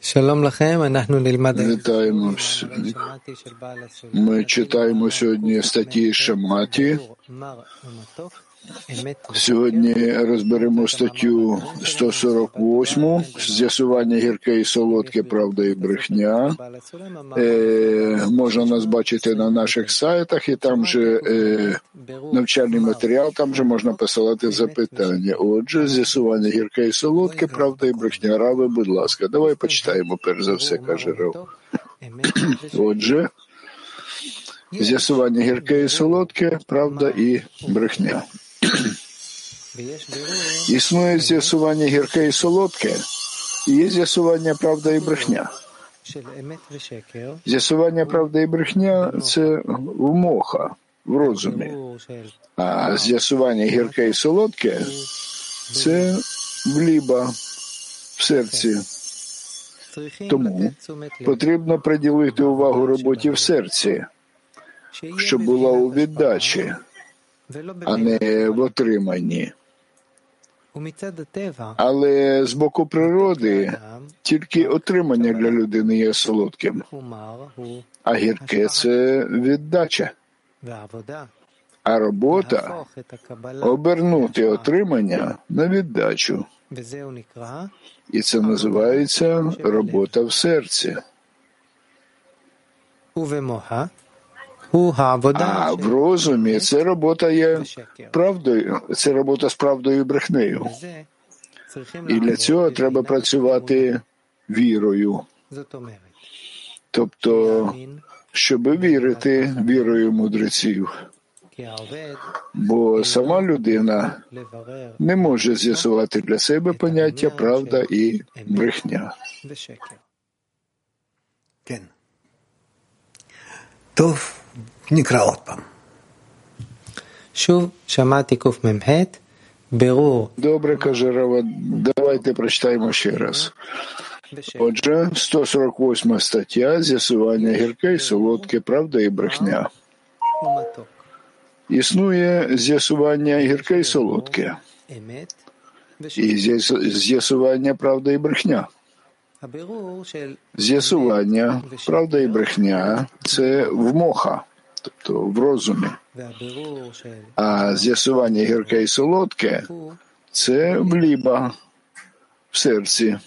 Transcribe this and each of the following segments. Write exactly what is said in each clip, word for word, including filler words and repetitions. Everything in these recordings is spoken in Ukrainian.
Вітаємо всіх. Ми читаємо сьогодні статті Шаматі. Сьогодні розберемо статтю сто сорок восьму «З'ясування гірке і солодке, правда і брехня». Е, можна нас бачити на наших сайтах, і там же е, навчальний матеріал, там же можна посилати запитання. Отже, з'ясування гірке і солодке, правда і брехня. Раве, будь ласка, давай почитаємо перш за все, каже Рав. Отже, з'ясування гірке і солодке, правда і брехня. Існує з'ясування гірке і солодке, і є з'ясування правда і брехня. З'ясування правда і брехня – це в моха, в розумі. А з'ясування гірке і солодке – це в ліба, в серці. Тому потрібно приділити увагу роботі в серці, щоб була у віддачі, а не в отриманні. Але з боку природи тільки отримання для людини є солодким, а гірке – це віддача. А робота – обернути отримання на віддачу. І це називається робота в серці. А в розумі це робота є правдою, це робота з правдою і брехнею. І для цього треба працювати вірою. Тобто, щоб вірити вірою мудреців. Бо сама людина не може з'ясувати для себе поняття правда і брехня. נקרא עוד פעם. שוב, שמעתי קמ"ח, בירור. Добре, каже Рава, давайте прочитаємо ще раз. Отже, сто сорок восьма стаття «З'ясування гірке і солодке, правда і брехня». Існує з'ясування гірке і солодке. І з'ясування правда і брехня. З'ясування правда і брехня – це в моха, тобто в розумі. А з'ясування гірке і солодке – це в ліба, в серці.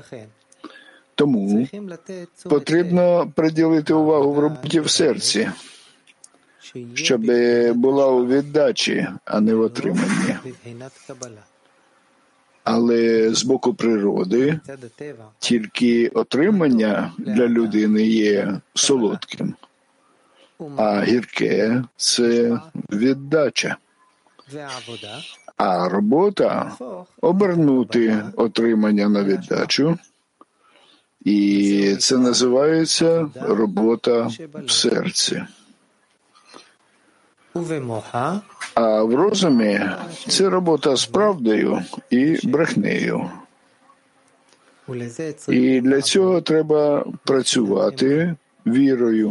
Тому потрібно приділити увагу в роботі в серці, щоб була у віддачі, а не в отриманні. Але з боку природи тільки отримання для людини є солодким, а гірке – це віддача. А робота – обернути отримання на віддачу, і це називається робота в серці. А в розумі – це робота з правдою і брехнею. І для цього треба працювати вірою.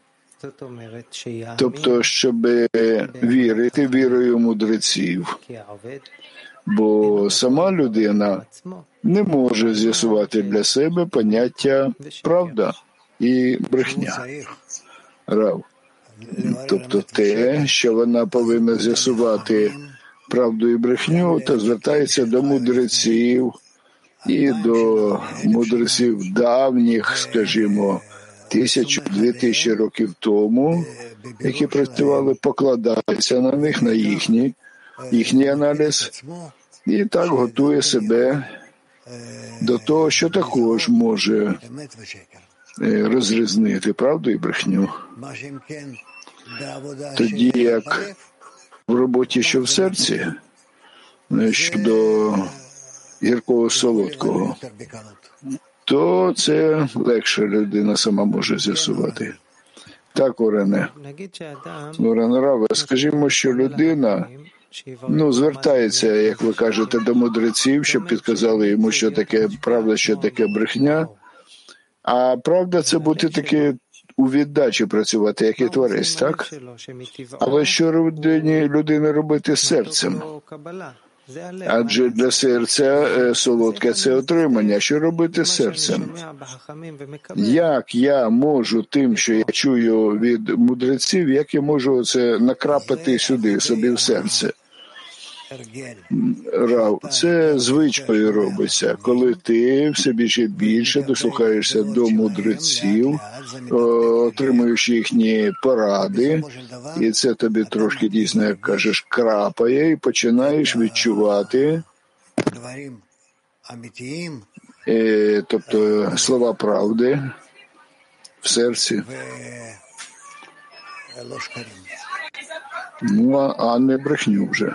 Тобто, щоб вірити вірою мудреців. Бо сама людина не може з'ясувати для себе поняття правда і брехня. Рав. Тобто те, що вона повинна з'ясувати правду і брехню, то звертається до мудреців і до мудреців давніх, скажімо, тисячу-дві тисячі років тому, які працювали, покладаються на них, на їхній, їхній аналіз, і так готує себе до того, що також може розрізнити правду і брехню. Тоді як в роботі, що в серці, щодо гіркого солодкого, то це легше людина сама може з'ясувати. Так, Орене. Орене Раве, скажімо, що людина ну, звертається, як ви кажете, до мудреців, щоб підказали йому, що таке правда, що таке брехня. А правда – це бути таки у віддачі працювати, як і творець, так? Але що людині, людини робити з серцем? Адже для серця солодке – це отримання. Що робити з серцем? Як я можу тим, що я чую від мудреців, як я можу це накрапати сюди, собі в серце? Рав, це звичкою робиться, коли ти все більше і більше дослухаєшся до мудреців, отримуєш їхні поради, і це тобі трошки дійсно, як кажеш, крапає, і починаєш відчувати, е, тобто слова правди в серці. Ну, а не брехню вже.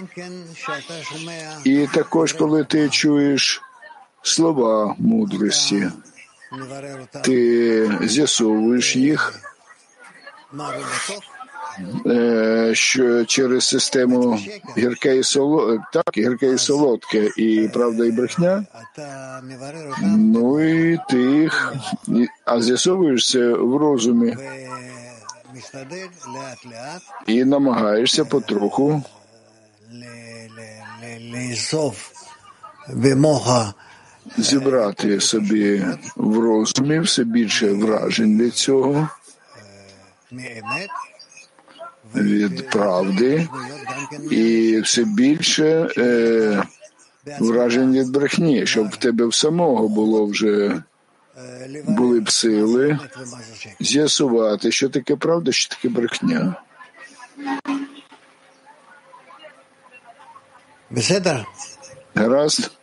І також, коли ти чуєш слова мудрості, ти з'ясовуєш їх, що через систему гірке і солодке, так, гірке і солодке, і правда, і брехня, ну і ти їх, а з'ясовуєш це в розумі, і намагаєшся потроху зібрати собі в розумі все більше вражень від цього, від правди, і все більше е, вражень від брехні, щоб в тебе в самого було вже були б сили з'ясувати, що таке правда, що таке брехня. Гаразд?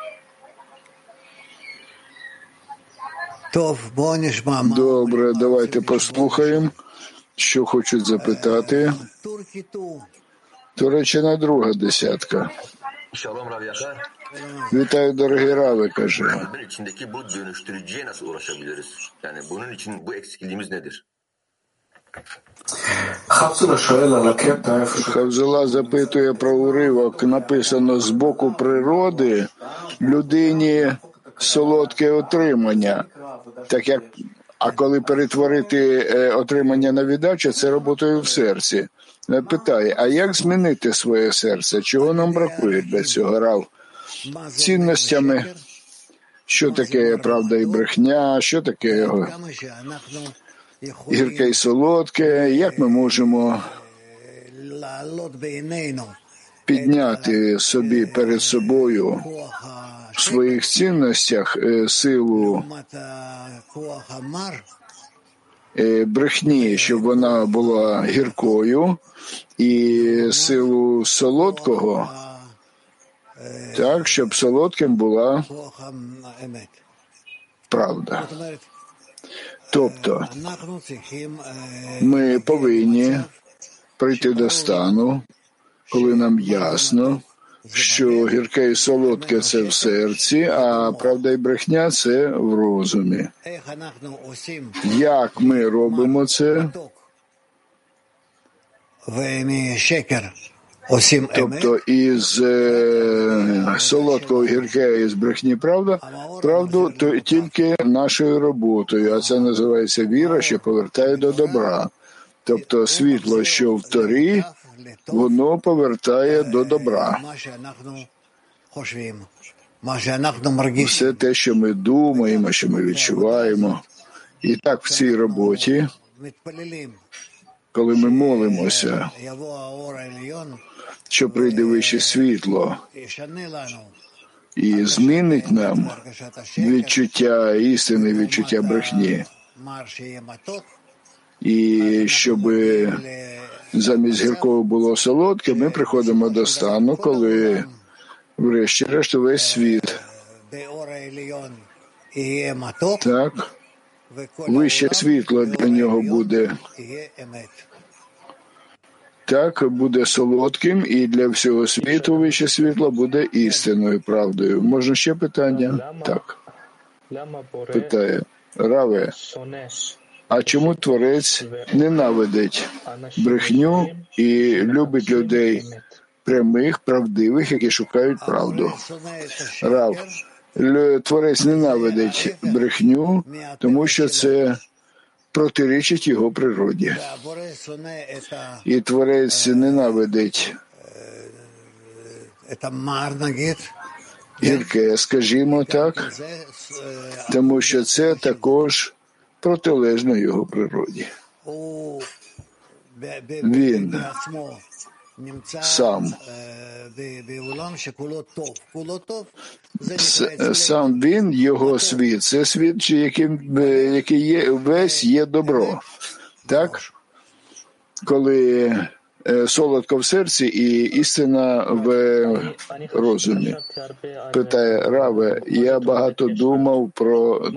Добре, давайте послухаємо, що хочуть запитати. Туреччина друга десятка. Вітаю, дорогі Рави, каже. Хавзула запитує про уривок, написано з боку природи людині солодке отримання. Так як, а коли перетворити е, отримання на віддачу, це роботою в серці. Питає, а як змінити своє серце? Чого нам бракує для цього, Рав? Цінностями, що таке правда і брехня, що таке гірке і солодке, як ми можемо підняти собі перед собою в своїх цінностях силу брехні, щоб вона була гіркою, і силу солодкого, так, щоб солодким була правда. Тобто, ми повинні прийти до стану, коли нам ясно, що гірке і солодке – це в серці, а правда і брехня – це в розумі. Як ми робимо це? Тобто із е, солодкого гірке, із брехні правда, правду то тільки нашою роботою, а це називається віра, що повертає до добра. Тобто світло, що в Торі, воно повертає до добра. Все те, що ми думаємо, що ми відчуваємо. І так в цій роботі, коли ми молимося, що прийде вище світло і змінить нам відчуття істини, відчуття брехні. І щоб замість гіркого було солодке, ми приходимо до стану, коли врешті-решт весь світ, так, вище світло для нього буде, так, буде солодким, і для всього світу вище світло буде істинною, правдою. Можна ще питання? Так. Питає. Раве, а чому Творець ненавидить брехню і любить людей прямих, правдивих, які шукають правду? Рав, Творець ненавидить брехню, тому що це протирічить його природі. І Творець ненавидить гірке, скажімо так, тому що це також протилежно його природі. Він сам, сам він, його світ, це світ, яким, який є, весь є добро. Так? Коли солодко в серці і істина в розумі. Питає Раве, я багато думав про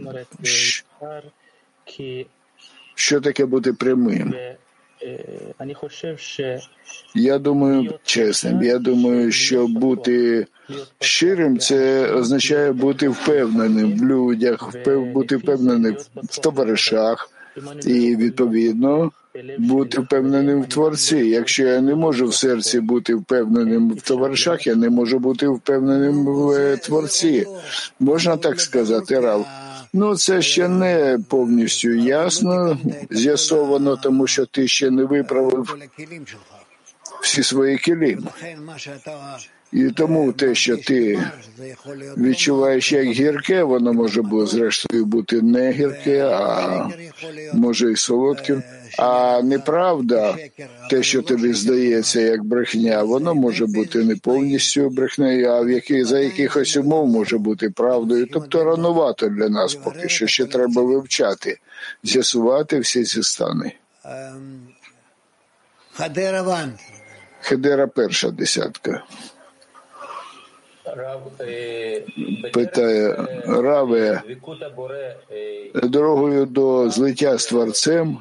що таке бути прямим. Я думаю, чесним, я думаю, що бути щирим – це означає бути впевненим в людях, бути впевненим в товаришах і, відповідно, бути впевненим в Творці. Якщо я не можу в серці бути впевненим в товаришах, я не можу бути впевненим в Творці. Можна так сказати, Рав? Ну, це ще не повністю ясно, з'ясовано, тому що ти ще не виправив всі свої кілім. І тому те, що ти відчуваєш як гірке, воно може бути, зрештою, бути не гірке, а може і солодким. А неправда, те, що тобі здається як брехня, воно може бути не повністю брехнею, а в які, за якихось умов може бути правдою. Тобто ранувато для нас поки що, ще треба вивчати, з'ясувати всі ці стани. Хедера перша десятка. Питає Раве, дорогою до злиття з Творцем,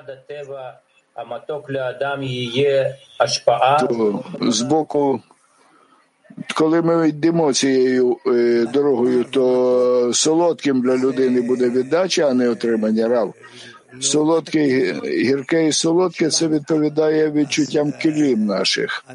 то збоку, коли ми йдемо цією дорогою, то солодким для людини буде віддача, а не отримання. Рав. Солодке, гірке і солодке – це відповідає відчуттям кілім наших.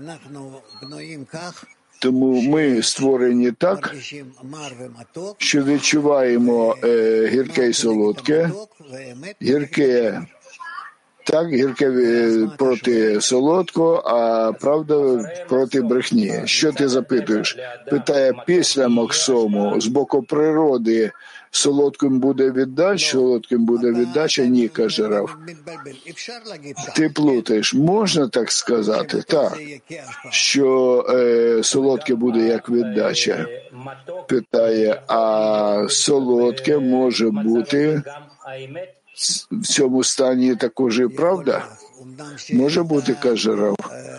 Тому ми створені так, що відчуваємо е, гірке і солодке, гірке так, гірке проти солодкого, а правда проти брехні. Що ти запитуєш? Питає, після Максому, з боку природи, солодким буде віддача, солодким буде віддача? Ні, каже Рав. Ти плутаєш. Можна так сказати? Так. Що е, солодке буде як віддача? Питає, а солодке може бути в цьому стані також і правда? Може бути, каже Рав.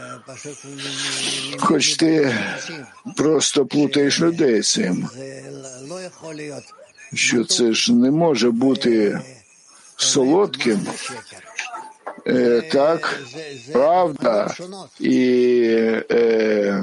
Хоч ти просто плутаєш людей цим. Що це ж не може бути солодким. Е, так, правда і е,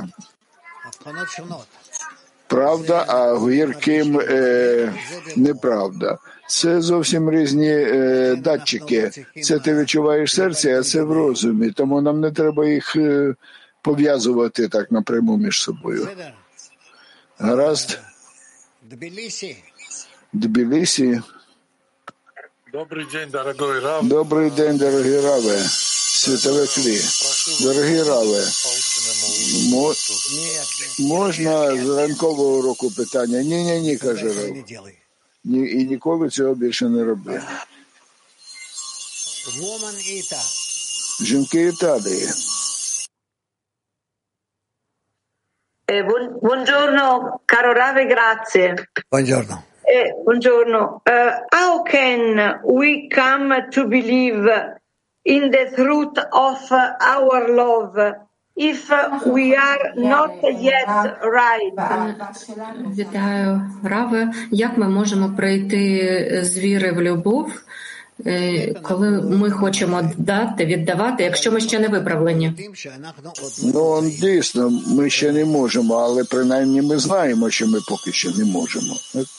правда, а гірким е, неправда. Це зовсім різні е, датчики. Це ти відчуваєш серце, а це в розумі. Тому нам не треба їх е, пов'язувати так напряму між собою. Гаразд? Тбілісі. Добрий день, дорогой Рав. Добрий день, дорогі Раве. Світове клі. Дорогі Раве, мо... можна з ранкового уроку питання? Ні-ні-ні, каже Рав. Ні, і ніколи цього більше не роби. Жінки Італії. Buongiorno, caro Rave, grazie. Buongiorno. Eh, buongiorno. Uh, how can we come to believe in the truth of our love if we are not yet right? Вітаю, Раве. Як ми можемо прийти з віри в любов, коли ми хочемо дати, віддавати, якщо ми ще не виправлені? Ну, дійсно, ми ще не можемо, але принаймні ми знаємо, що ми поки що не можемо.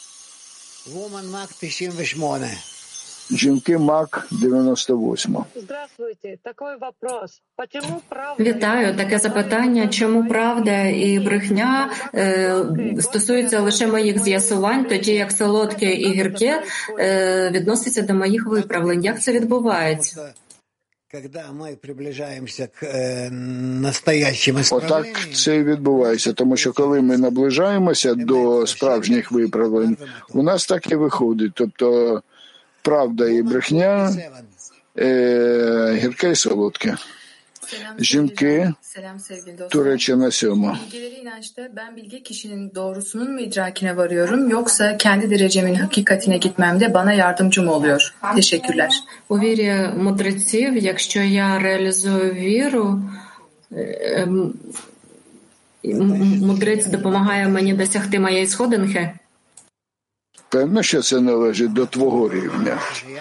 Жінки Мак дев'яносто восьмого. Здравствуйте. Такой вопрос. Почему правда? Вітаю. Таке запитання. Чому правда і брехня е, стосуються лише моїх з'ясувань, тоді як солодке і гірке е, відносяться до моїх виправлень? Як це відбувається? Отак це і відбувається, тому що коли ми наближаємося до справжніх виправлень, у нас так і виходить. Тобто правда і брехня, е, гірке і солодке. Жінки, Туреччина сьома. Bilgeleri inançta ben bilge kişinin doğrusunun mu idrakine varıyorum yoksa kendi derecemin hakikatine gitmemde bana yardımcı mı oluyor? Teşekkürler. У вірі мудреців, якщо я реалізую віру, ем, м- мудрець допомагає мені досягти моєї сходинки. Певно, що це належить до твого рівня.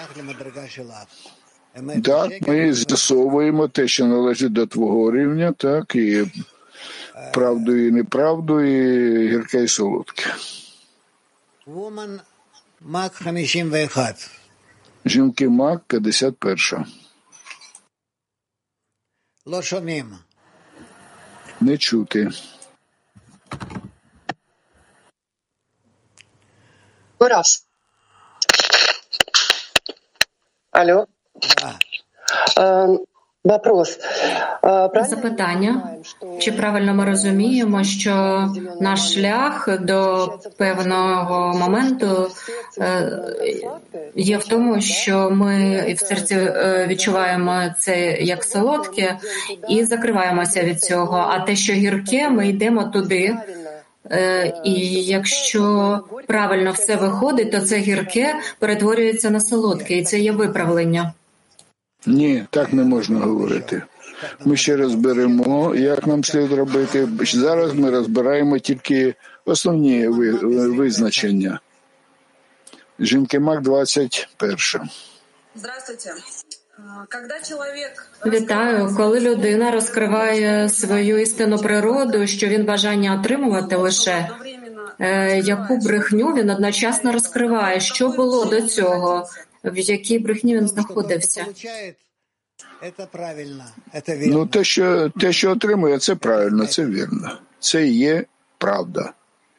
Так, ми з'ясовуємо те, що належить до твого рівня, так, і правду, і неправду, і гірке, і солодке. Жінки Мак, п'ятдесят перша. Не чути. Раз. Алло. Э, Вопрос. Э, правильно Запитання. Чи правильно ми розуміємо, що наш шлях до певного моменту е, є в тому, що ми в серці е, відчуваємо це як солодке і закриваємося від цього, а те, що гірке, ми йдемо туди, е, і якщо правильно все виходить, то це гірке перетворюється на солодке, і це є виправлення. Ні, так не можна говорити. Ми ще розберемо, як нам слід робити. Зараз ми розбираємо тільки основні визначення. Жінки Мак, двадцять перша. Здравствуйте. Когда человек... Вітаю. Коли людина розкриває свою істинну природу, що він бажання отримувати лише, е, яку брехню він одночасно розкриває, що було до цього, в якій брехні він знаходився. Ну, те, що, те, що отримує, це правильно, це вірно. Це і є правда.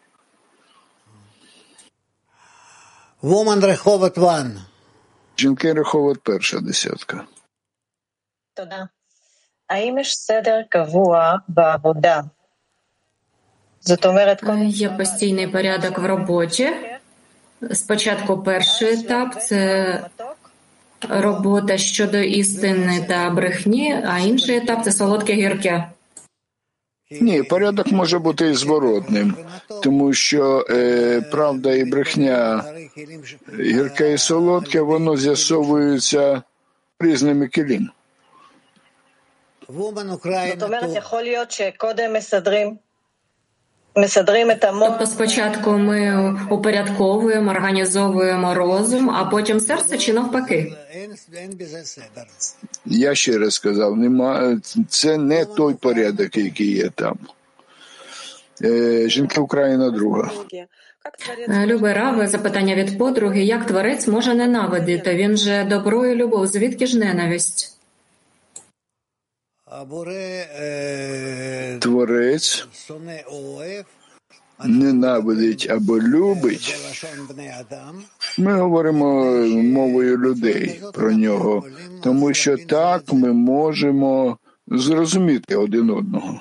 Woman Реховот Ван. Жінки Реховот перша десятка. תודה. האם יש סדר קבוע בעבודה? זאת אומרת, Є постійний порядок в роботі. Спочатку перший етап – це робота щодо істини та брехні, а інший етап – це солодке-гірке. Ні, порядок може бути і зворотним, тому що е, правда і брехня, гірке і солодке, воно з'ясовується різними килим. זאת אומרת, יכול להיות שקודם מסדרים מסדרים את המוח. Тобто спочатку ми упорядковуємо, організовуємо розум, а потім серце чи навпаки? Я ще раз сказав, нема, це не той порядок, який є там. Е, Жінки Україна друга. Любе Раве, запитання від подруги. Як творець може ненавидіти? Він же добро і любов. Звідки ж ненависть? Творець ненавидить або любить. Ми говоримо мовою людей про нього, тому що так ми можемо зрозуміти один одного.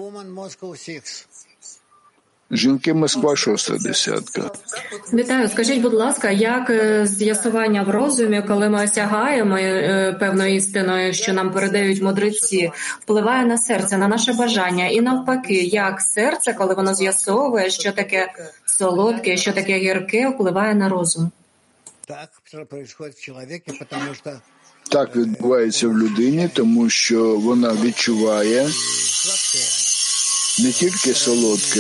Жінки Москва, шоста десятка. Вітаю. Скажіть, будь ласка, як з'ясування в розумі, коли ми осягаємо певною істиною, що нам передають мудреці, впливає на серце, на наше бажання? І навпаки, як серце, коли воно з'ясовує, що таке солодке, що таке гірке, впливає на розум? Так відбувається в людині, тому що вона відчуває не тільки солодке,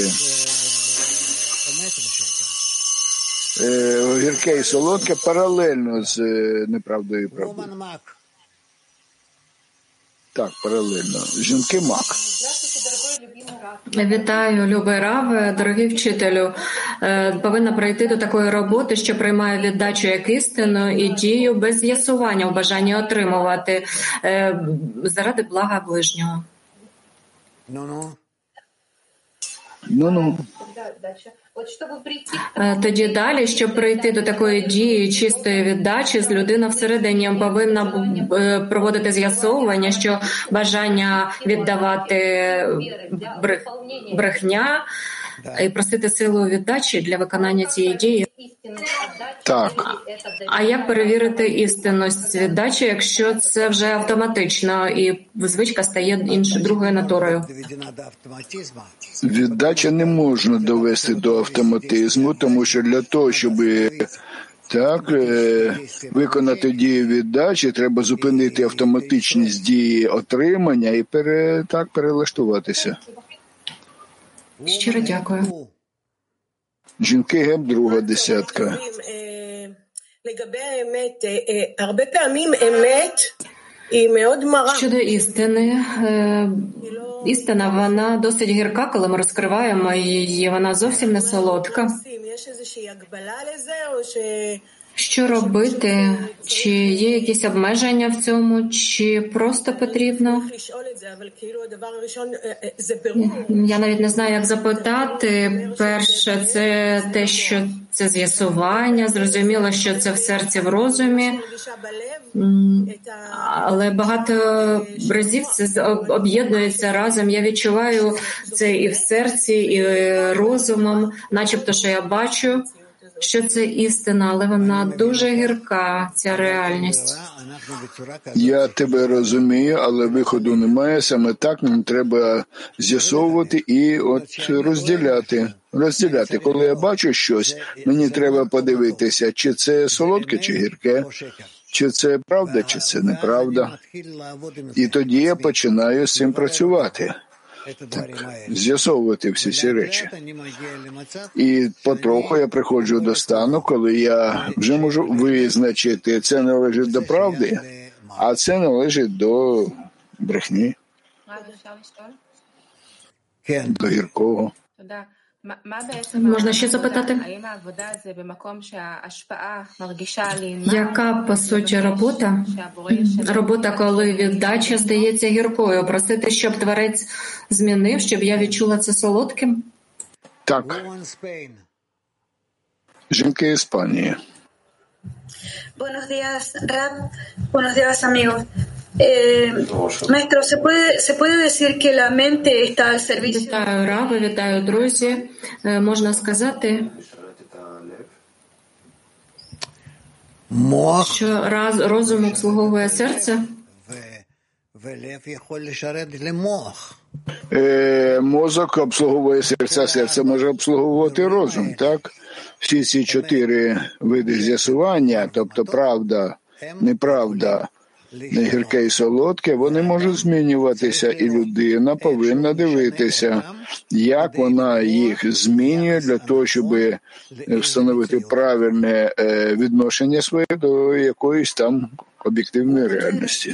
е, гірке і солодке паралельно з неправдою і правдою. Так, паралельно. Жінки Мак. Вітаю, любий Раве, дорогий вчителю. Повинна прийти до такої роботи, що приймає віддачу як істину і дію без з'ясування в бажанні отримувати заради блага ближнього. Ну-ну. Тоді далі, щоб прийти до такої дії чистої віддачі, з людина всередині повинна проводити з'ясовування, що бажання віддавати брехня і просити силу віддачі для виконання цієї дії. Так. А як перевірити істинність віддачі, якщо це вже автоматично і звичка стає іншою другою натурою? Віддача не можна довести до автоматизму, тому що для того, щоб так, виконати дію віддачі, треба зупинити автоматичність дії отримання і пере, так перелаштуватися. Щиро дякую. Жінки Геб, друга десятка. Щодо істини, істина, вона досить гірка, коли ми розкриваємо її, вона зовсім не солодка. Що робити? Чи є якісь обмеження в цьому, чи просто потрібно? Я навіть не знаю, як запитати. Перше, це те, що це з'ясування, зрозуміло, що це в серці, в розумі, але багато разів це об'єднується разом. Я відчуваю це і в серці, і розумом, начебто, що я бачу, що це істина, але вона дуже гірка, ця реальність. Я тебе розумію, але виходу немає. Саме так нам треба з'ясовувати і от розділяти. Розділяти. Коли я бачу щось, мені треба подивитися, чи це солодке, чи гірке, чи це правда, чи це неправда. І тоді я починаю з цим працювати. Так, з'ясовувати всі ці речі. І потроху я приходжу до стану, коли я вже можу визначити, це належить до правди, а це належить до брехні, до гіркого. Можна ще запитати? Яка, по суті, робота? Робота, коли віддача здається гіркою. Просити, щоб Творець змінив, щоб я відчула це солодким? Так. Жінки Іспанії. Buenos días, Rab. Buenos días, amigos. Eh, maestro, ¿se puede, ¿se puede decir que la mente está al servicio? Вітаю, Раби, вітаю, друзі. Можна сказати, що раз, розум обслуговує серце? Е, мозок обслуговує серця, серце може обслуговувати розум, так? Всі ці чотири види з'ясування, тобто правда, неправда, не гірке і солодке, вони можуть змінюватися, і людина повинна дивитися, як вона їх змінює для того, щоб встановити правильне відношення своє до якоїсь там об'єктивної реальності.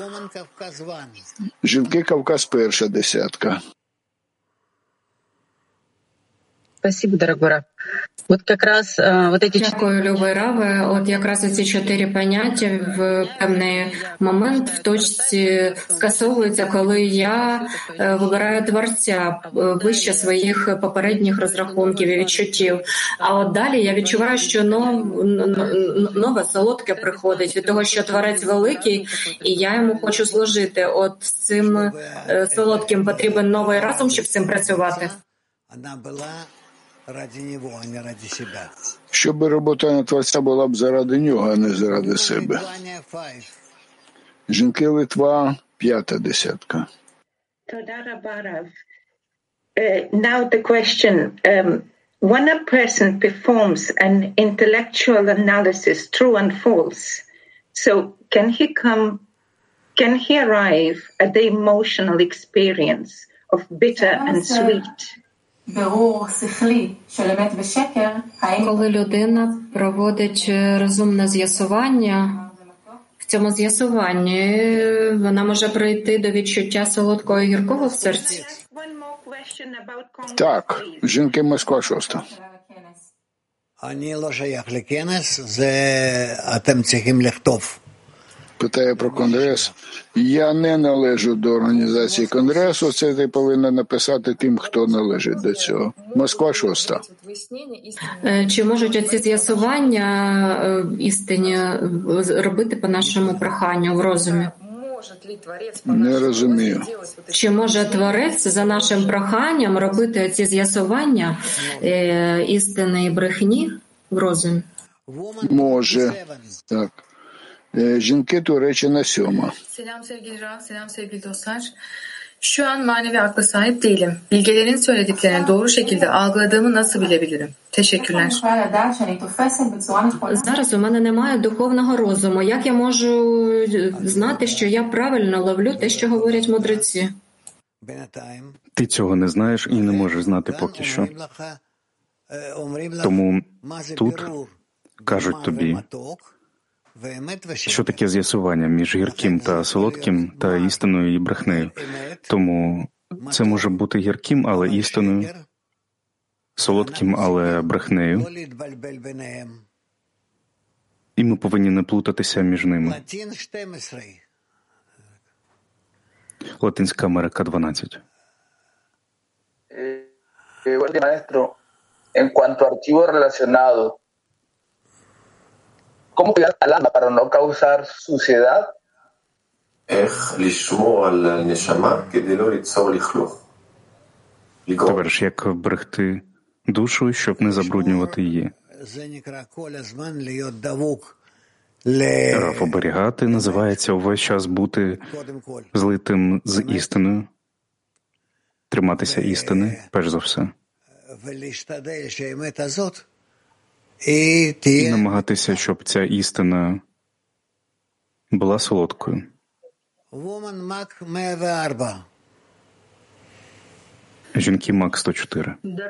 Жінки Кавказ, перша десятка. Спасибо, дорогой Рав. От якраз вот эти... Дякую, любий Раве. От якраз ці чотири поняття в певний момент в точці скасовуються, коли я вибираю Творця вище своїх попередніх розрахунків і відчуттів. А от далі я відчуваю, що нов, нове солодке приходить від того, що Творець великий, і я йому хочу служити. От з цим солодким потрібен новий разум, щоб з цим працювати. Щоб робота на Творця була б заради нього, а не заради себе. Жінки Литва, п'ята десятка. Now the question, um, when a person performs an intellectual analysis, true and false, so can he come, can he arrive at the emotional experience of bitter and sweet? Коли людина проводить розумне з'ясування, в цьому з'ясуванні вона може прийти до відчуття солодкого і гіркого в серці. Так, жінки Москва, шоста. питає про Конгрес. Я не належу до організації Конгресу, це ти повинен написати тим, хто належить до цього. Москва шоста. Чи можуть оці з'ясування істині робити по нашому проханню в розумі? Не розумію. Чи може Творець за нашим проханням робити ці з'ясування е, істини і брехні в розумі? Може. Так. Е, жінки Туреччина сьома. Selam sevgili Rav, selam sevgili dostlar. Şu an manevi akla sahip değilim. Bilgelerin söylediklerini doğru şekilde algıladığımı nasıl bilebilirim? Teşekkürler. Зараз у мене немає духовного розуму. Як я можу знати, що я правильно ловлю те, що говорять мудреці? Ти цього не знаєш і не можеш знати поки що. Тому тут кажуть тобі, що таке з'ясування між гірким та солодким та істиною і брехнею. Тому це може бути гірким, але істиною, солодким, але брехнею. І ми повинні не плутатися між ними. Латинська Америка дванадцять. Maestro, en cuanto a archivo relacionado, ¿cómo cuidar al alma para no causar suciedad? Товариш, як вберегти душу, щоб не забруднювати її? Рав, оберігати називається увесь час бути злитим з істиною, триматися істини, перш за все. І намагатися, щоб ця істина була солодкою. Жінки Мак сто чотири.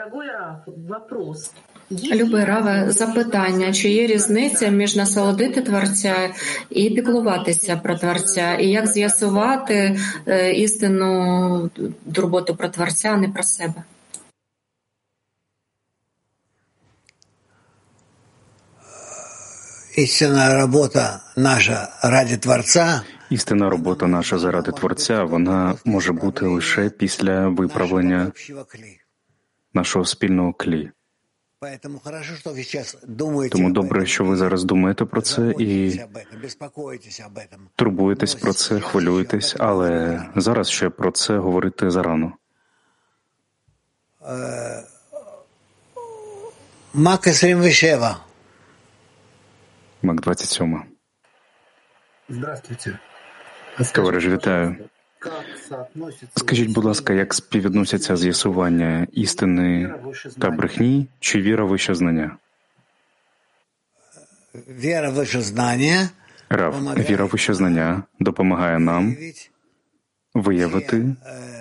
Любий Раве, запитання, чи є різниця між насолодити Творця і піклуватися про Творця, і як з'ясувати е, істинну турботу про Творця, а не про себе? Істинна робота наша ради Творця. Істинна робота наша заради Творця, вона може бути лише після виправлення нашого спільного клі. Тому добре, що ви зараз думаєте про це і турбуєтесь про це, хвилюєтесь, але зараз ще про це говорити зарано. Мак двадцять сім. Мак двадцять сім. Здравствуйте. Товариш, вітаю. Скажіть, будь ласка, як співвідносяться з'ясування істини та брехні, чи віра вище знання? Віра вище знання. Рав, віра вище знання допомагає нам виявити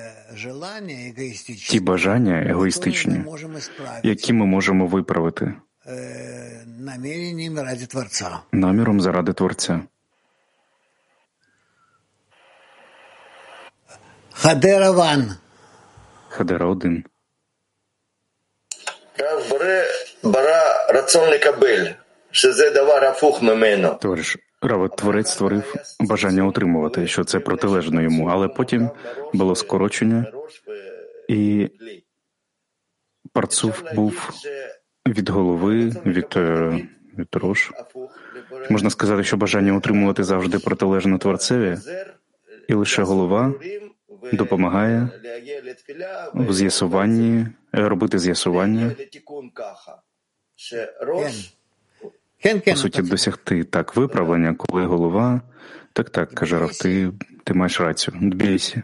ті бажання егоїстичні, які ми можемо виправити наміром заради Творця. Хадера Ван. Хадера один. Товариш, Рав, Творець створив бажання отримувати, що це протилежно йому, але потім було скорочення, і парцуф був від голови, від, від рож. Можна сказати, що бажання отримувати завжди протилежно Творцеві, і лише голова допомагає в з'ясуванні, робити з'ясування, по суті, досягти так виправлення, коли голова, так-так, каже Рав, ти, ти маєш рацію, дбійся.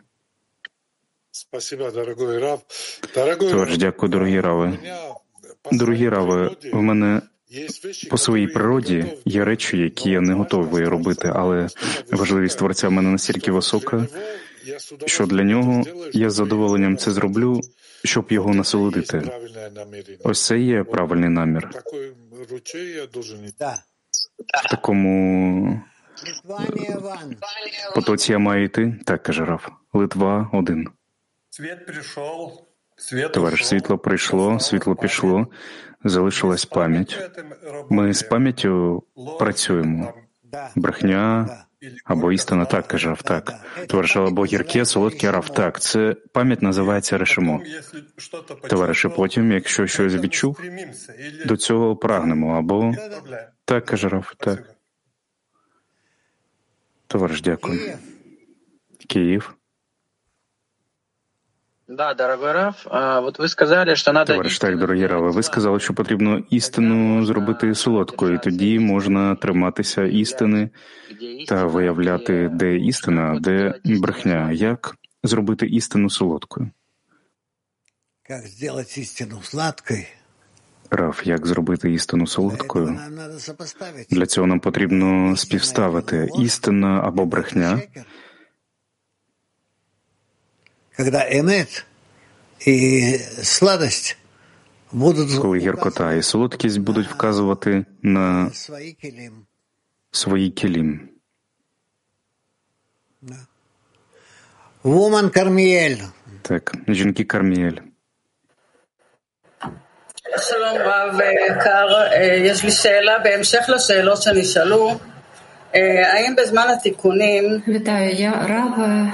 Тож, дякую, дорогі Рави. Дорогі Рави, в мене по своїй природі є речі, які я не готовий робити, але важливість Творця в мене настільки висока, що для нього я з задоволенням це зроблю, щоб його насолодити. Ось це є правильний намір. В такому потоці я маю йти? Так, каже Рав. Литва один. Товариш, світло прийшло, світло пішло, залишилась пам'ять. Ми з пам'яттю працюємо. Брехня, Або істина так, каже Рав, так. Товариш, або гірке, солодке, Рав, так. Це пам'ять називається решимо. Товариші, потім, якщо щось відчув, до цього прагнемо, або так, каже Рав, так. Товариш, дякую. Київ. Да, дорогой Рав, вот ви сказали, що надо... Товариш, так, дорогі Рави, ви сказали, що потрібно істину зробити солодкою, і тоді можна триматися істини та виявляти, де істина, а де брехня. Як зробити істину солодкою? Як зробити істину сладкою? Рав, як зробити істину солодкою? Для цього нам потрібно співставити істина або брехня. Когда емет і сладость будуть... Коли гіркота і солодкість будуть вказувати на свої кілім. Вуман Карміель. Так, жінки Карміель. שלום רב יקר, יש לי שאלה בהמשך לשאלות שנשאלו. האם בזמן התיקונים... Вітаю, я Рав.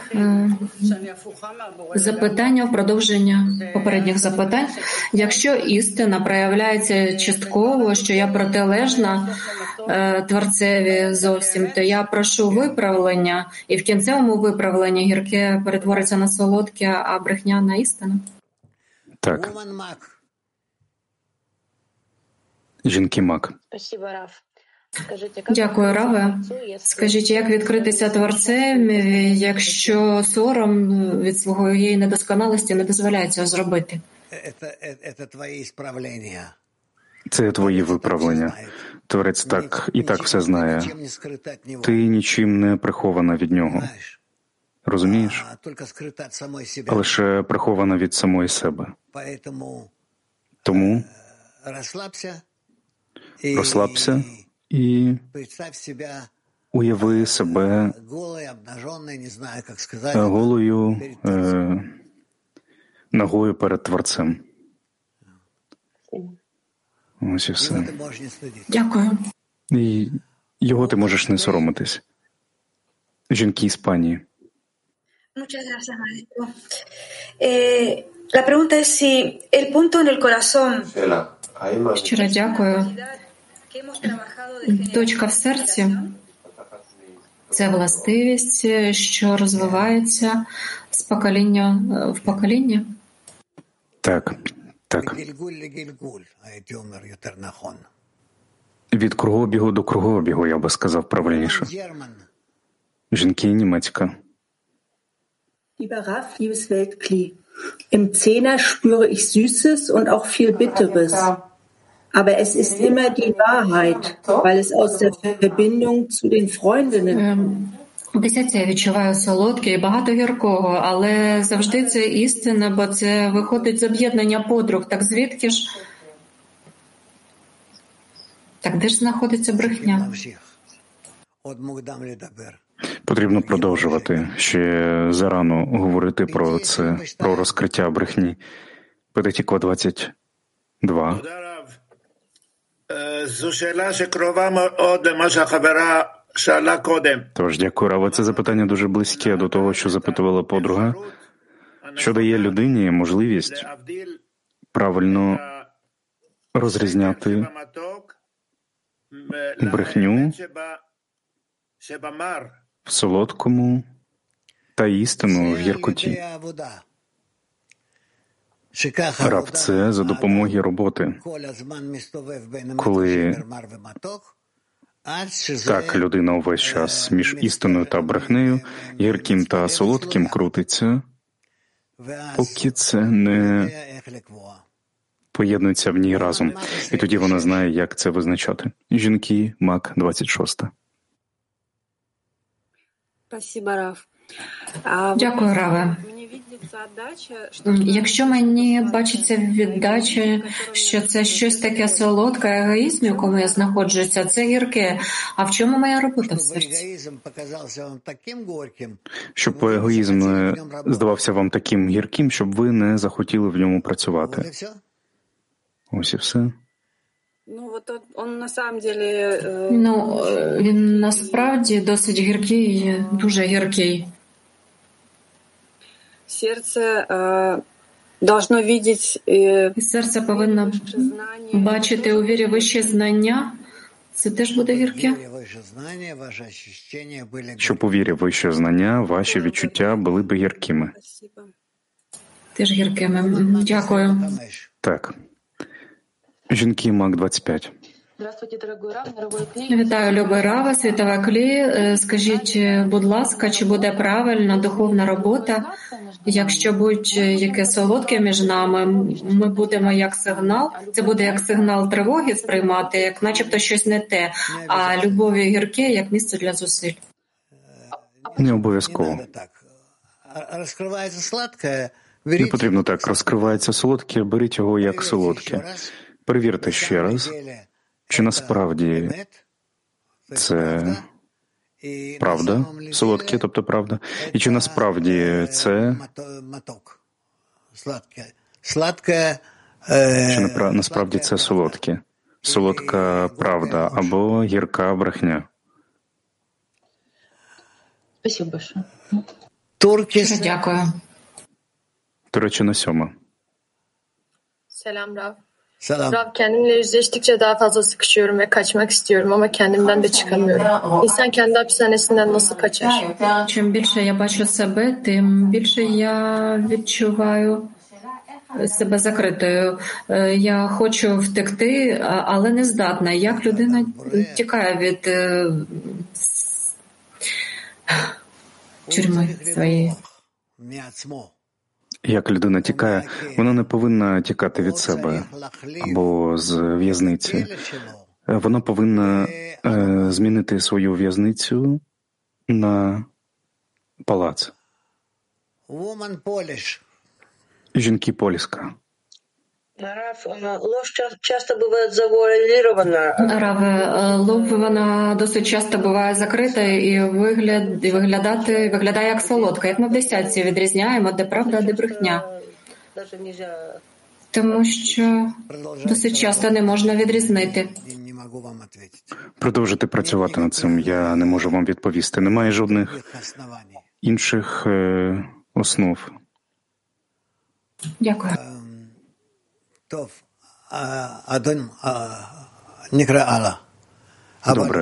Запитання в продовження попередніх запитань. Якщо істина проявляється частково, що я протилежна Творцеві зовсім, то я прошу виправлення, і в кінцевому виправленні гірке перетвориться на солодке, а брехня на істину? Так. Жінки Мак. Дякую, Раве. Скажіть, як відкритися Творцеві, якщо сором від своєї недосконалості не дозволяє цього зробити? Це твої виправлення. Творець так і так все знає. Ти нічим не прихована від нього. Розумієш? А лише прихована від самої себе. Тому розслабся і уяви себе голою, е, ногою перед Творцем. Ось і все. Дякую. І його ти можеш не соромитись. Жінки Іспанії. Muchas gracias, maestro. Eh, la pregunta es si el punto en el corazón. Щиро дякую. Точка в серці – це властивість, що розвивається з покоління в покоління? Так, так. Від кругообігу до кругообігу, я би сказав правильніше. Жінки німецька. Lieber Rav, liebes Weltkli, im Zehner spüre ich Süßes und auch viel Bitteres. Aber es ist immer die Wahrheit, weil es aus der Verbindung zu den Freundinnen. У десятці я відчуваю солодке і багато гіркого, але завжди це істина, бо це виходить з об'єднання подруг. Так звідки ж? Так де ж знаходиться брехня? Потрібно продовжувати. Ще зарано говорити про це, про розкриття брехні. Петитіква двадцять два. Тож, дякую, Рава. Це запитання дуже близьке до того, що запитувала подруга, що дає людині можливість правильно розрізняти брехню в солодкому та істину в гіркоті. Рав, це за допомогою роботи. Коли так людина увесь час між істиною та брехнею, гірким та солодким крутиться, поки це не поєднується в ній разом. І тоді вона знає, як це визначати. Жінки, Мак, двадцять шоста. Дякую, Раве. Якщо мені бачиться віддача, що це щось таке солодке, егоїзм, в якому я знаходжуся, це гірке. А в чому моя робота в серці? Щоб егоїзм здавався вам таким гірким, щоб ви не захотіли в ньому працювати. Ось і все. Ну, він насправді досить гіркий, дуже гіркий. Серце должно видеть... І серце повинно бачити у вірі вище знання. Це теж буде гірке? Щоб у вірі вище знання, ваші відчуття були б гіркими. Теж гіркими. Дякую. Так. Жінки МАК двадцять п'ять. Вітаю, любий Рава, світова Клі. Скажіть, будь ласка, чи буде правильна духовна робота, якщо будь-яке солодке між нами, ми будемо як сигнал, це буде як сигнал тривоги сприймати, як начебто щось не те, а любові гірке як місце для зусиль? Не обов'язково. Не потрібно так. Розкривається солодке, беріть його як солодке. Перевірте ще раз, чи насправді це правда, солодке, тобто правда, і чи насправді це чи насправді це солодке, солодка правда або гірка брехня. Дякую. Туреччина сьома. Selam Rav. Rav, kendimle yüzleştikçe daha fazla sıkışıyorum ve kaçmak istiyorum ama kendimden de çıkamıyorum. İnsan kendi hapishanesinden nasıl kaçar? Чим більше я бачу себе, тим більше я відчуваю себе закритою. Я хочу втекти, але не здатна. Як людина тікає від тюрми своєї? Як людина тікає, вона не повинна тікати від себе або з в'язниці. Вона повинна е, змінити свою в'язницю на палац. Жінки Польська. Ложь часто бывает завуалирована. Раве, лов, вона досить часто буває закрита і вигляд, і виглядати, виглядає як солодка. Як ми в десятці відрізняємо, де правда, а де брехня. Тому що досить часто не можна відрізнити. Продовжуйте працювати над цим. Я не можу вам відповісти. Немає жодних інших е, основ. Дякую. Добре.